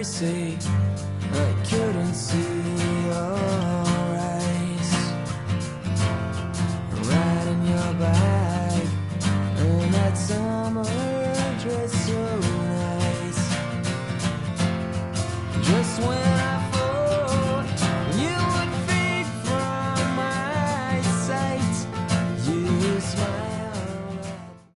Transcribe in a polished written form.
mercy. I couldn't see your eyes right in your bag, and that summer dress so